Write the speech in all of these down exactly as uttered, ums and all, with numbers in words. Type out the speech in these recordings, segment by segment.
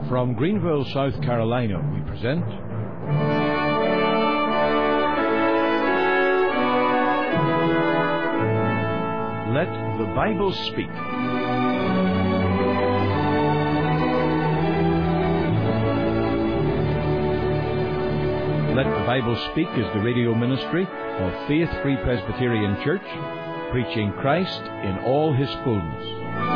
From Greenville, South Carolina, we present Let the Bible Speak. Let the Bible Speak is the radio ministry of Faith Free Presbyterian Church, preaching Christ in all His fullness.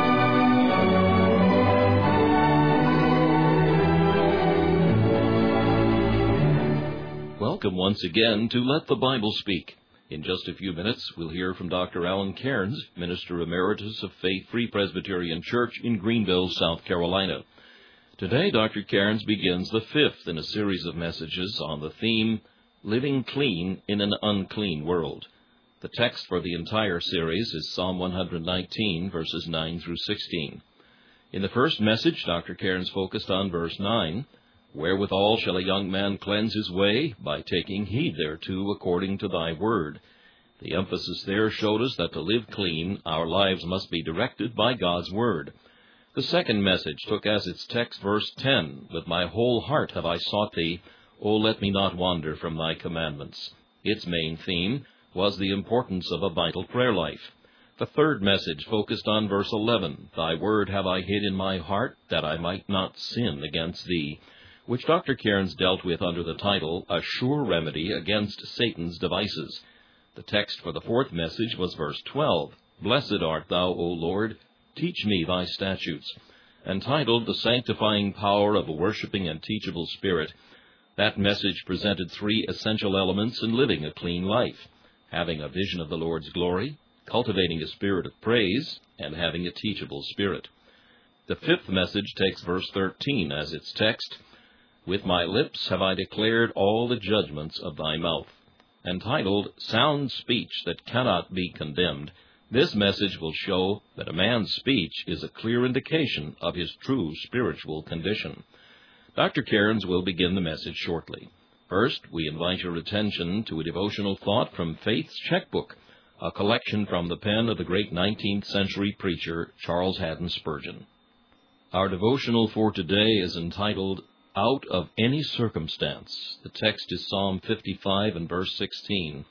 Welcome once again to Let the Bible Speak. In just a few minutes, we'll hear from Doctor Alan Cairns, Minister Emeritus of Faith Free Presbyterian Church in Greenville, South Carolina. Today, Doctor Cairns begins the fifth in a series of messages on the theme, Living Clean in an Unclean World. The text for the entire series is Psalm one nineteen, verses nine through sixteen. In the first message, Doctor Cairns focused on verse nine, Wherewithal shall a young man cleanse his way? By taking heed thereto according to thy word. The emphasis there showed us that to live clean, our lives must be directed by God's word. The second message took as its text verse ten, With my whole heart have I sought thee, O let me not wander from thy commandments. Its main theme was the importance of a vital prayer life. The third message focused on verse eleven, Thy word have I hid in my heart, that I might not sin against thee, which Doctor Cairns dealt with under the title, A Sure Remedy Against Satan's Devices. The text for the fourth message was verse twelve, Blessed art thou, O Lord, teach me thy statutes, entitled The Sanctifying Power of a Worshipping and Teachable Spirit. That message presented three essential elements in living a clean life, having a vision of the Lord's glory, cultivating a spirit of praise, and having a teachable spirit. The fifth message takes verse thirteen as its text, With my lips have I declared all the judgments of thy mouth, entitled Sound Speech That Cannot Be Condemned. This message will show that a man's speech is a clear indication of his true spiritual condition. Doctor Cairns will begin the message shortly. First, we invite your attention to a devotional thought from Faith's Checkbook, a collection from the pen of the great nineteenth century preacher Charles Haddon Spurgeon. Our devotional for today is entitled Out of Any Circumstance. The text is Psalm fifty-five and verse sixteen.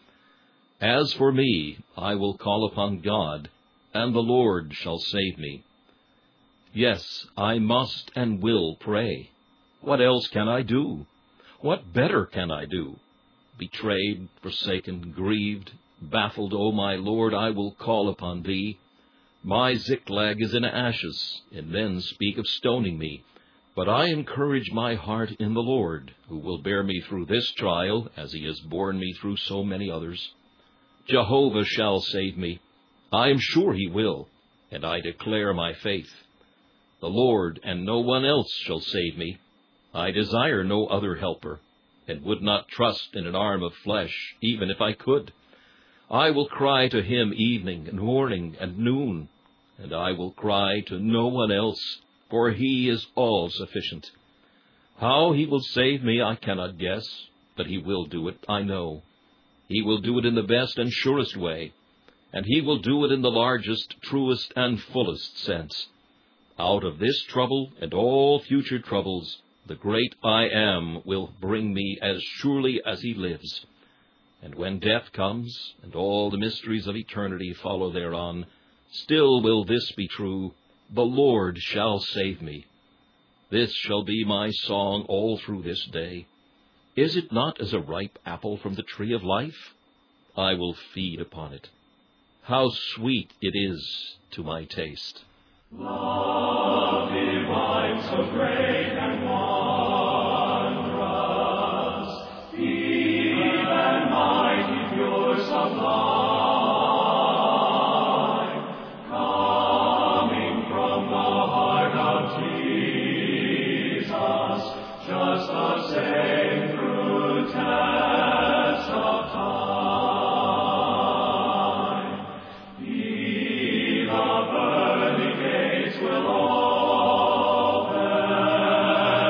As for me, I will call upon God, and the Lord shall save me. Yes, I must and will pray. What else can I do? What better can I do? Betrayed, forsaken, grieved, baffled, O my Lord, I will call upon thee. My Ziklag is in ashes, and men speak of stoning me. But I encourage my heart in the Lord, who will bear me through this trial, as he has borne me through so many others. Jehovah shall save me. I am sure he will, and I declare my faith. The Lord and no one else shall save me. I desire no other helper, and would not trust in an arm of flesh, even if I could. I will cry to him evening and morning and noon, and I will cry to no one else, for he is all sufficient. How he will save me I cannot guess, but he will do it, I know. He will do it in the best and surest way, and he will do it in the largest, truest, and fullest sense. Out of this trouble and all future troubles, the great I Am will bring me as surely as he lives. And when death comes, and all the mysteries of eternity follow thereon, still will this be true, The Lord shall save me. This shall be my song all through this day. Is it not as a ripe apple from the tree of life? I will feed upon it. How sweet it is to my taste. Love divine, so great and wondrous, deep and mighty, pure, sublime. Will open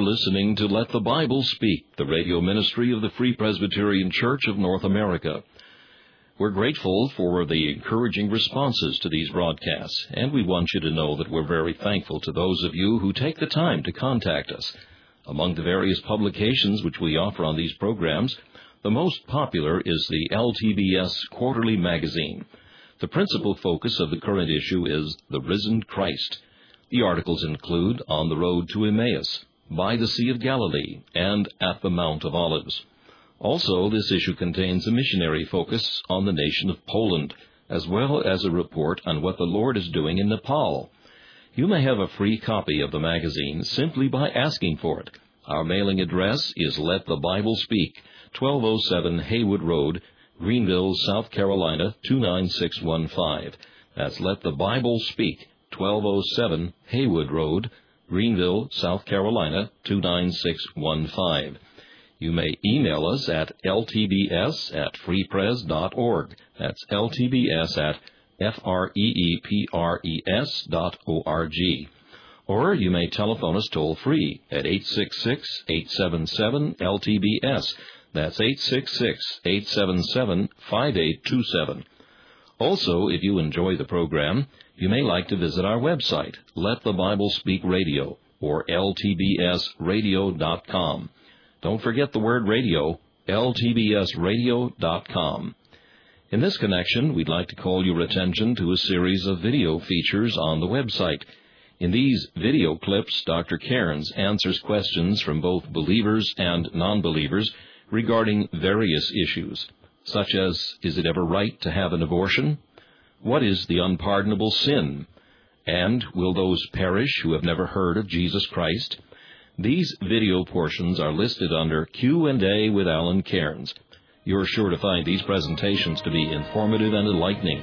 listening to Let the Bible Speak, the radio ministry of the Free Presbyterian Church of North America. We're grateful for the encouraging responses to these broadcasts, and we want you to know that we're very thankful to those of you who take the time to contact us. Among the various publications which we offer on these programs, the most popular is the L T B S Quarterly Magazine. The principal focus of the current issue is The Risen Christ. The articles include On the Road to Emmaus, By the Sea of Galilee, and At the Mount of Olives. Also, this issue contains a missionary focus on the nation of Poland, as well as a report on what the Lord is doing in Nepal. You may have a free copy of the magazine simply by asking for it. Our mailing address is Let the Bible Speak, twelve oh seven Haywood Road, Greenville, South Carolina, two nine six one five. That's Let the Bible Speak, twelve oh seven Haywood Road, Greenville, South Carolina, two nine six one five. You may email us at l t b s at free pres dot org. That's l t b s at f r e e p r e s dot o r g. Or you may telephone us toll-free at eight six six, eight seven seven, L T B S. That's eight six six, eight seven seven, five eight two seven. Also, if you enjoy the program, you may like to visit our website, Let the Bible Speak Radio, or l t b s radio dot com. Don't forget the word radio, l t b s radio dot com. In this connection, we'd like to call your attention to a series of video features on the website. In these video clips, Doctor Cairns answers questions from both believers and non-believers regarding various issues, such as, is it ever right to have an abortion? What is the unpardonable sin? And will those perish who have never heard of Jesus Christ? These video portions are listed under Q and A with Alan Cairns. You're sure to find these presentations to be informative and enlightening.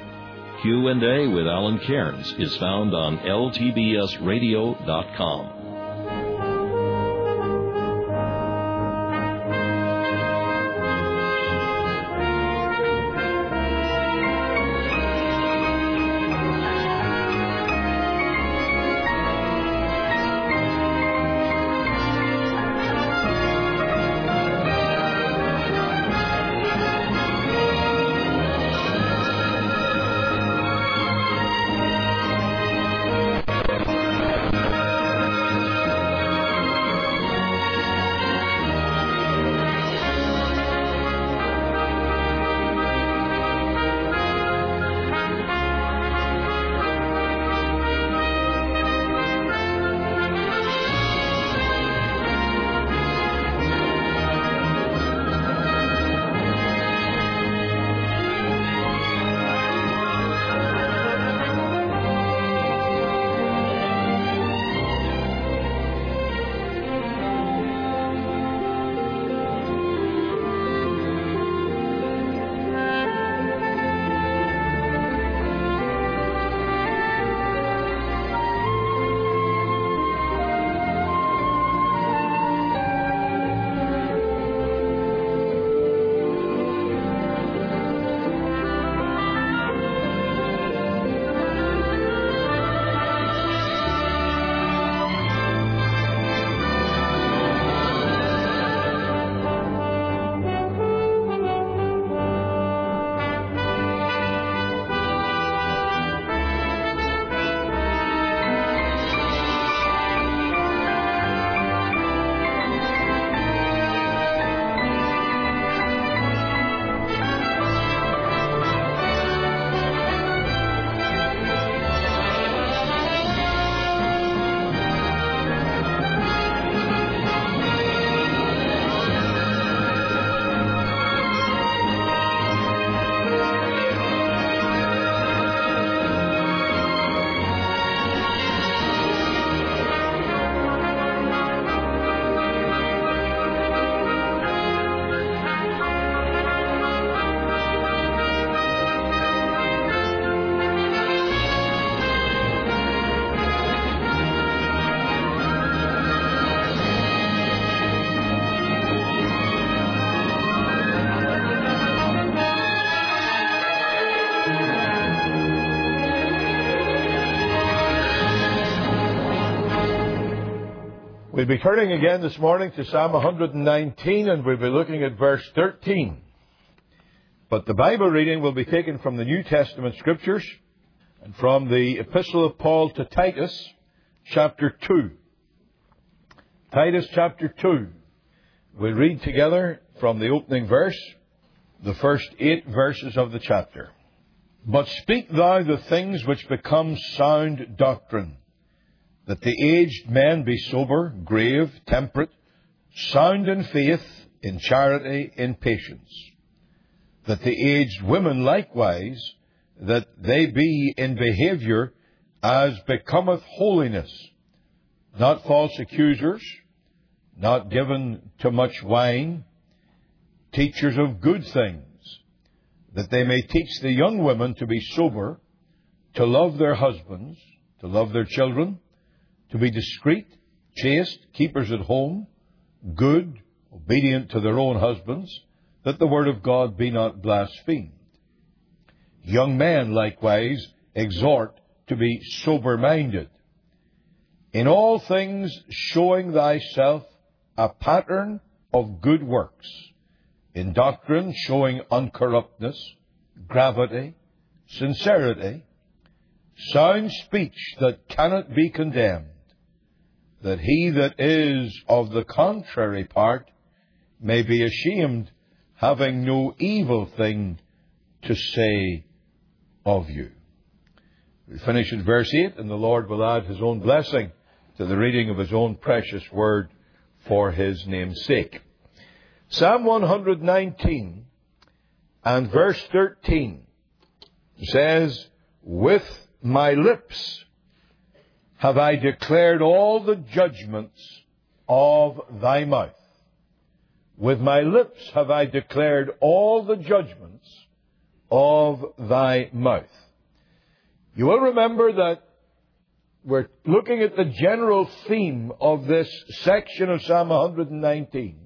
Q and A with Alan Cairns is found on l t b s radio dot com. We'll be turning again this morning to Psalm one hundred nineteen, and we'll be looking at verse thirteen. But the Bible reading will be taken from the New Testament Scriptures and from the Epistle of Paul to Titus, chapter two. Titus chapter two. We'll read together from the opening verse, the first eight verses of the chapter. But speak thou the things which become sound doctrine, that the aged men be sober, grave, temperate, sound in faith, in charity, in patience. That the aged women likewise, that they be in behaviour as becometh holiness, not false accusers, not given to much wine, teachers of good things, that they may teach the young women to be sober, to love their husbands, to love their children, to be discreet, chaste, keepers at home, good, obedient to their own husbands, that the word of God be not blasphemed. Young men likewise exhort to be sober-minded, in all things showing thyself a pattern of good works, in doctrine showing uncorruptness, gravity, sincerity, sound speech that cannot be condemned, that he that is of the contrary part may be ashamed, having no evil thing to say of you. We finish in verse eight, and the Lord will add His own blessing to the reading of His own precious word for His name's sake. Psalm one hundred nineteen and verse thirteen says, with my lips have I declared all the judgments of thy mouth. With my lips have I declared all the judgments of thy mouth. You will remember that we're looking at the general theme of this section of Psalm one hundred nineteen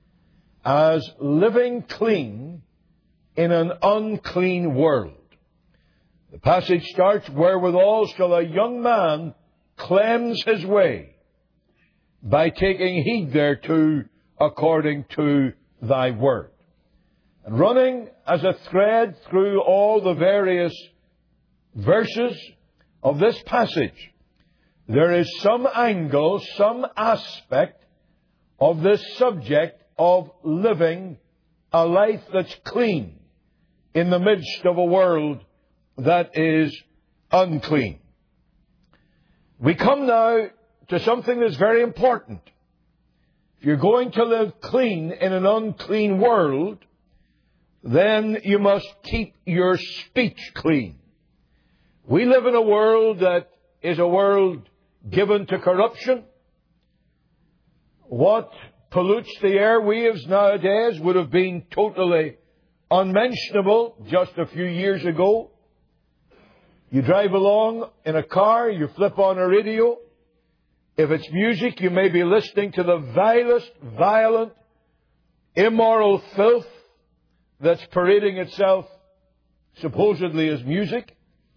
as living clean in an unclean world. The passage starts, wherewithal shall a young man cleanse his way, by taking heed thereto according to thy word. And running as a thread through all the various verses of this passage, there is some angle, some aspect of this subject of living a life that's clean in the midst of a world that is unclean. We come now to something that's very important. If you're going to live clean in an unclean world, then you must keep your speech clean. We live in a world that is a world given to corruption. What pollutes the airwaves nowadays would have been totally unmentionable just a few years ago. You drive along in a car, you flip on a radio. If it's music, you may be listening to the vilest, violent, immoral filth that's parading itself supposedly as music.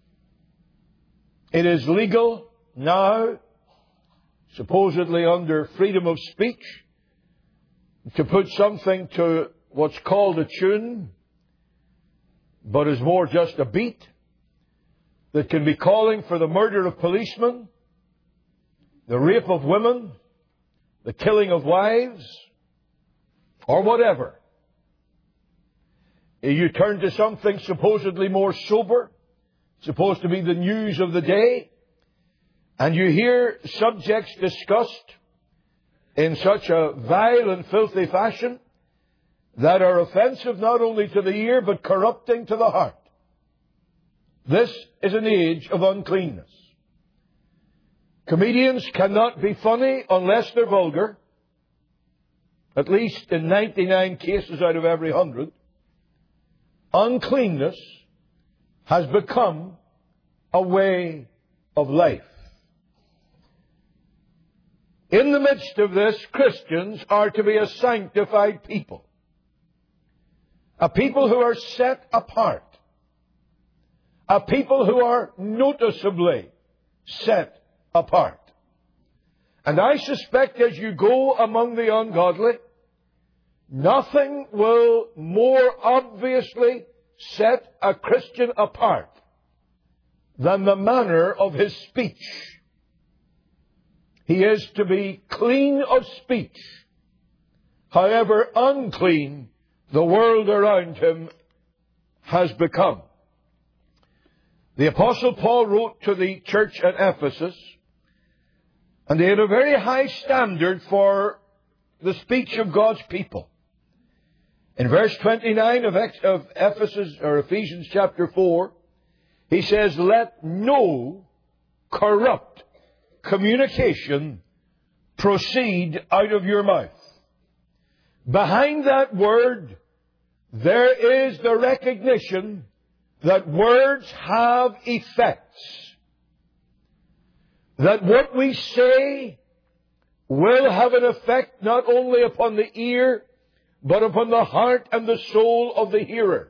It is legal now, supposedly under freedom of speech, to put something to what's called a tune, but is more just a beat, that can be calling for the murder of policemen, the rape of women, the killing of wives, or whatever. You turn to something supposedly more sober, supposed to be the news of the day, and you hear subjects discussed in such a vile and filthy fashion that are offensive not only to the ear but corrupting to the heart. This is an age of uncleanness. Comedians cannot be funny unless they're vulgar, at least in ninety-nine cases out of every hundred. Uncleanness has become a way of life. In the midst of this, Christians are to be a sanctified people. A people who are set apart. A people who are noticeably set apart. And I suspect as you go among the ungodly, nothing will more obviously set a Christian apart than the manner of his speech. He is to be clean of speech, however unclean the world around him has become. The Apostle Paul wrote to the church at Ephesus, and they had a very high standard for the speech of God's people. In verse twenty-nine of Ephesus, or Ephesians chapter four, he says, "Let no corrupt communication proceed out of your mouth." Behind that word, there is the recognition that words have effects. That what we say will have an effect not only upon the ear, but upon the heart and the soul of the hearer.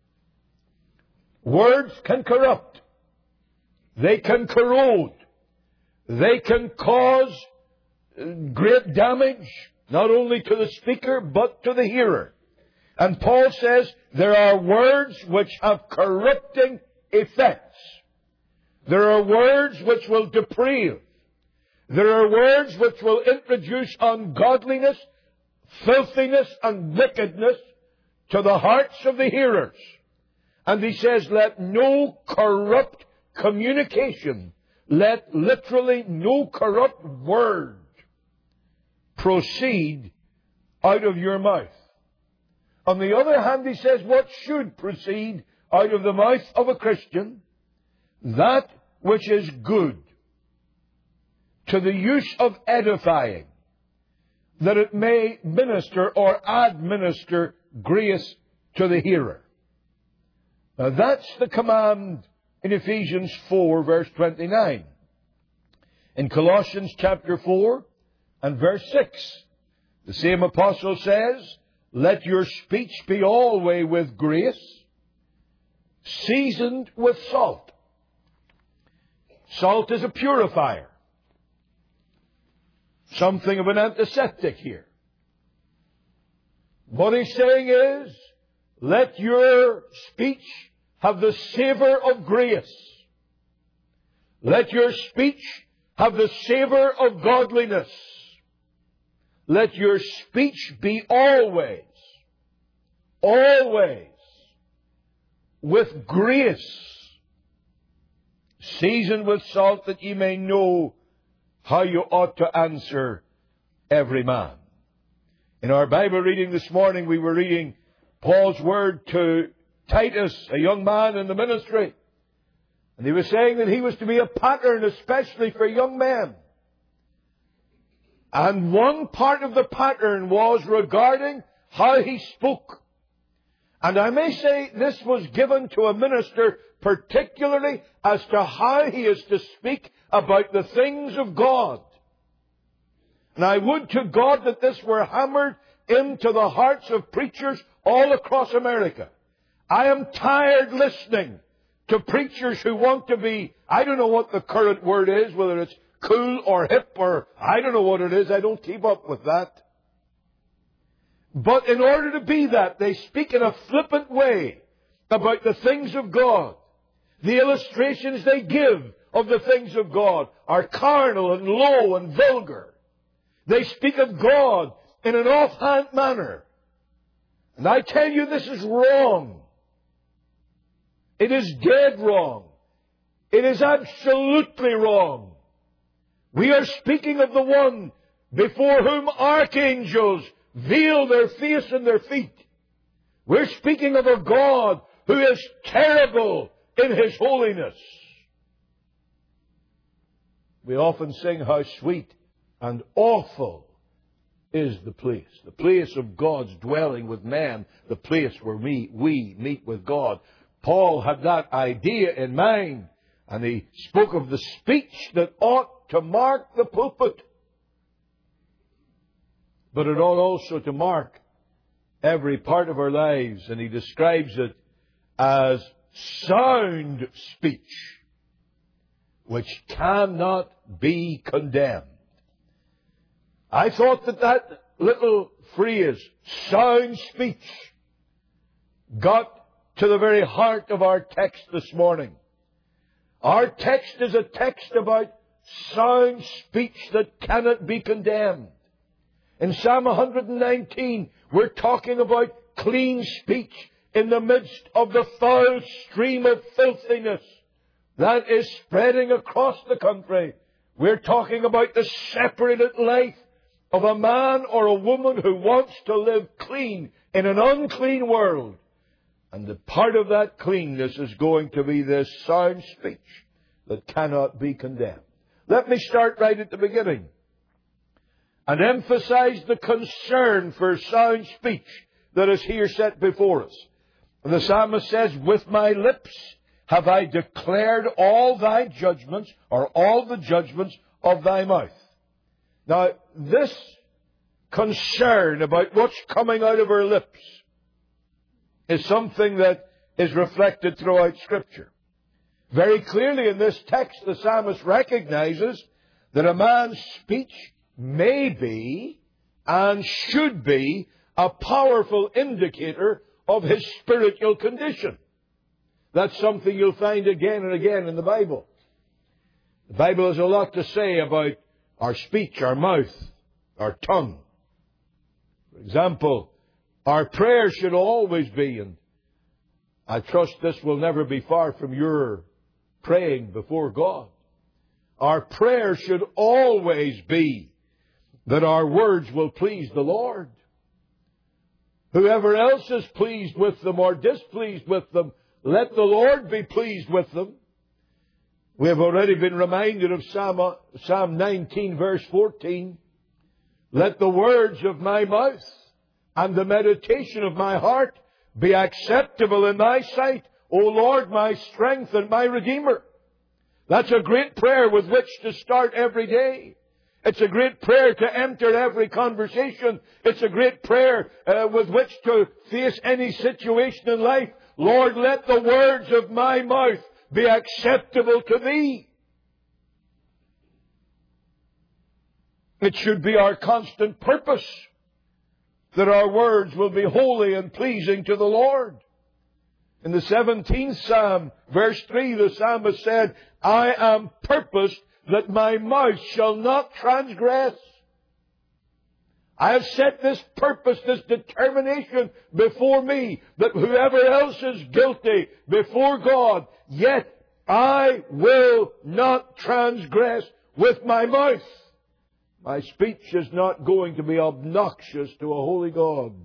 Words can corrupt. They can corrode. They can cause great damage, not only to the speaker, but to the hearer. And Paul says there are words which have corrupting effects. There are words which will deprave. There are words which will introduce ungodliness, filthiness, and wickedness to the hearts of the hearers. And he says, let no corrupt communication, let literally no corrupt word proceed out of your mouth. On the other hand, he says, what should proceed out of the mouth of a Christian? That which is good, to the use of edifying, that it may minister or administer grace to the hearer. Now that's the command in Ephesians four, verse twenty-nine. In Colossians chapter four and verse six, the same apostle says, let your speech be always with grace, seasoned with salt. Salt is a purifier. Something of an antiseptic here. What he's saying is, let your speech have the savor of grace. Let your speech have the savor of godliness. Let your speech be always, always with grace, seasoned with salt, that ye may know how you ought to answer every man. In our Bible reading this morning, we were reading Paul's word to Titus, a young man in the ministry. And he was saying that he was to be a pattern, especially for young men. And one part of the pattern was regarding how he spoke. And I may say this was given to a minister particularly as to how he is to speak about the things of God. And I would to God that this were hammered into the hearts of preachers all across America. I am tired listening to preachers who want to be, I don't know what the current word is, whether it's cool or hip or I don't know what it is. I don't keep up with that. But in order to be that, they speak in a flippant way about the things of God. The illustrations they give of the things of God are carnal and low and vulgar. They speak of God in an offhand manner. And I tell you, this is wrong. It is dead wrong. It is absolutely wrong. We are speaking of the one before whom archangels veil their face and their feet. We're speaking of a God who is terrible in His holiness. We often sing how sweet and awful is the place. The place of God's dwelling with man. The place where we, we meet with God. Paul had that idea in mind. And he spoke of the speech that ought to mark the pulpit. But it ought also to mark every part of our lives. And he describes it as sound speech, which cannot be condemned. I thought that that little phrase, sound speech, got to the very heart of our text this morning. Our text is a text about sound speech that cannot be condemned. In Psalm one nineteen, we're talking about clean speech in the midst of the foul stream of filthiness that is spreading across the country. We're talking about the separated life of a man or a woman who wants to live clean in an unclean world. And the part of that cleanness is going to be this sound speech that cannot be condemned. Let me start right at the beginning and emphasize the concern for sound speech that is here set before us. And the psalmist says, with my lips have I declared all thy judgments, or all the judgments of thy mouth. Now, this concern about what's coming out of our lips is something that is reflected throughout Scripture. Very clearly in this text, the psalmist recognizes that a man's speech may be and should be a powerful indicator of his spiritual condition. That's something you'll find again and again in the Bible. The Bible has a lot to say about our speech, our mouth, our tongue. For example, our prayer should always be, and I trust this will never be far from your praying before God. Our prayer should always be that our words will please the Lord. Whoever else is pleased with them or displeased with them, let the Lord be pleased with them. We have already been reminded of Psalm, Psalm nineteen, verse fourteen. Let the words of my mouth and the meditation of my heart be acceptable in thy sight, O Lord, my strength and my Redeemer. That's a great prayer with which to start every day. It's a great prayer to enter every conversation. It's a great prayer uh, with which to face any situation in life. Lord, let the words of my mouth be acceptable to Thee. It should be our constant purpose that our words will be holy and pleasing to the Lord. In the seventeenth Psalm, verse three, the psalmist said, I am purposed that my mouth shall not transgress. I have set this purpose, this determination before me, that whoever else is guilty before God, yet I will not transgress with my mouth. My speech is not going to be obnoxious to a holy God.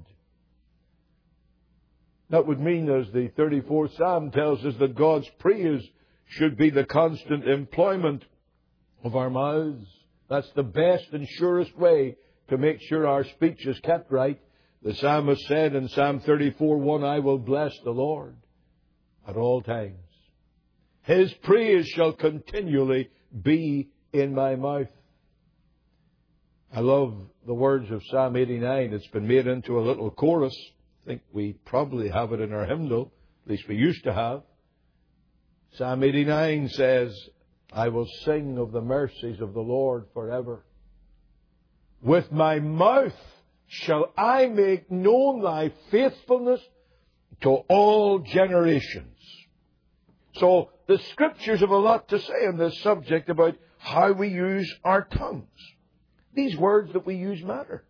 That would mean, as the thirty-fourth Psalm tells us, that God's praise should be the constant employment of our mouths. That's the best and surest way to make sure our speech is kept right. The psalmist said in Psalm thirty-four, one, I will bless the Lord at all times. His praise shall continually be in my mouth. I love the words of Psalm eighty-nine. It's been made into a little chorus. I think we probably have it in our hymnal. At least we used to have. Psalm eighty-nine says, I will sing of the mercies of the Lord forever. With my mouth shall I make known thy faithfulness to all generations. So the Scriptures have a lot to say on this subject about how we use our tongues. These words that we use matter.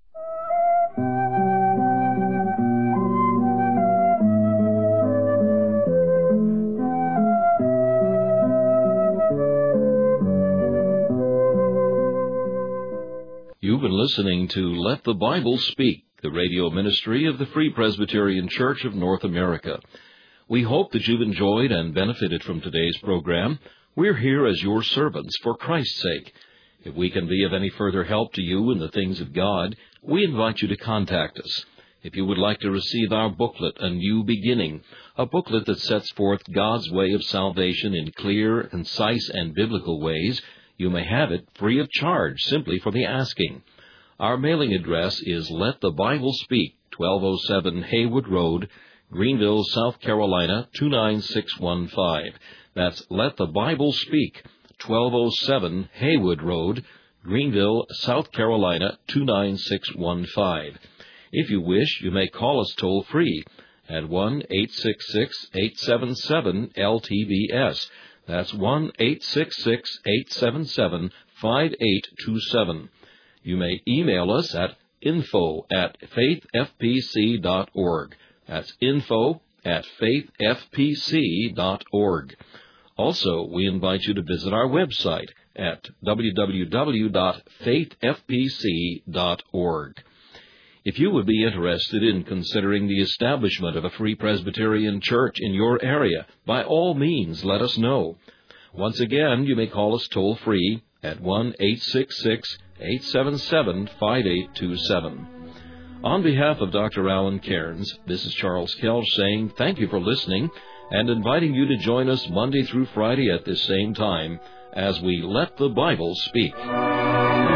You've been listening to Let the Bible Speak, the radio ministry of the Free Presbyterian Church of North America. We hope that you've enjoyed and benefited from today's program. We're here as your servants for Christ's sake. If we can be of any further help to you in the things of God, we invite you to contact us. If you would like to receive our booklet, A New Beginning, a booklet that sets forth God's way of salvation in clear, concise, and biblical ways, you may have it free of charge simply for the asking. Our mailing address is Let the Bible Speak, twelve oh seven Haywood Road, Greenville, South Carolina, two nine six one five. That's Let the Bible Speak, twelve oh seven Haywood Road, Greenville, South Carolina, two nine six one five. If you wish, you may call us toll-free at one eight six six, eight seven seven, L T B S. That's one eight six six, eight seven seven, five eight two seven. You may email us at info at faith f p c dot org. That's info at faith f p c dot org. Also, we invite you to visit our website at w w w dot faith f p c dot org. If you would be interested in considering the establishment of a Free Presbyterian Church in your area, by all means let us know. Once again, you may call us toll-free at one eight six six, eight seven seven, five eight two seven. On behalf of Doctor Alan Cairns, this is Charles Kelch saying thank you for listening and inviting you to join us Monday through Friday at this same time as we let the Bible speak.